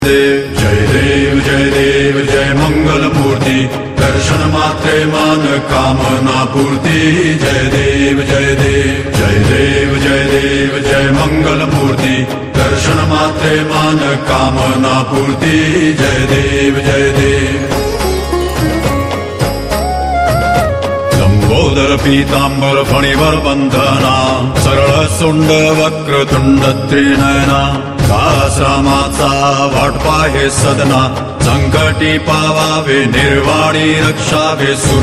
जय देव जय मंगल मूर्ति, दर्शन मात्रे मान कामना पूर्ति। जय देव जय देव जय देव जय देव जय मंगल मूर्ति, दर्शन मात्रे मान कामना पूर्ति। जय देव जय देव। लंबोदर पीतांबर फणिवर बंधना, सरळ सुंड वक्रतुंड त्रिनयना, आश्रमाचा वाट पाहे सदना, संकटी पावावे निर्वाणी रक्षावे।